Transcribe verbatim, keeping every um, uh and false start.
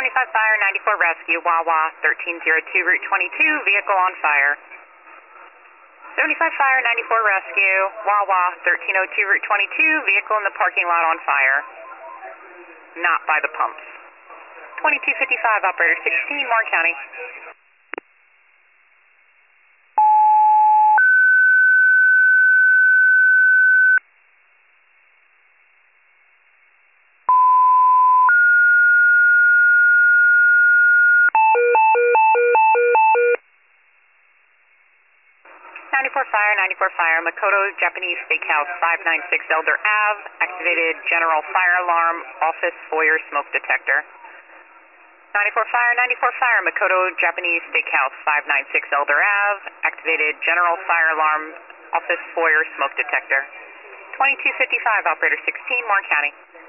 seventy-five Fire, ninety-four Rescue, Wawa, thirteen oh two, Route twenty-two, vehicle on fire. seventy-five Fire, ninety-four Rescue, Wawa, thirteen oh two, Route twenty-two, vehicle in the parking lot on fire. Not by the pumps. twenty-two fifty-five, operator sixteen, Warren County. ninety-four Fire, ninety-four Fire, Makoto Japanese Steakhouse, five ninety-six Elder Ave, activated general fire alarm, office foyer smoke detector. ninety-four Fire, ninety-four Fire, Makoto Japanese Steakhouse, five ninety-six Elder Ave, activated general fire alarm, office foyer smoke detector. twenty-two fifty-five, operator sixteen, Warren County.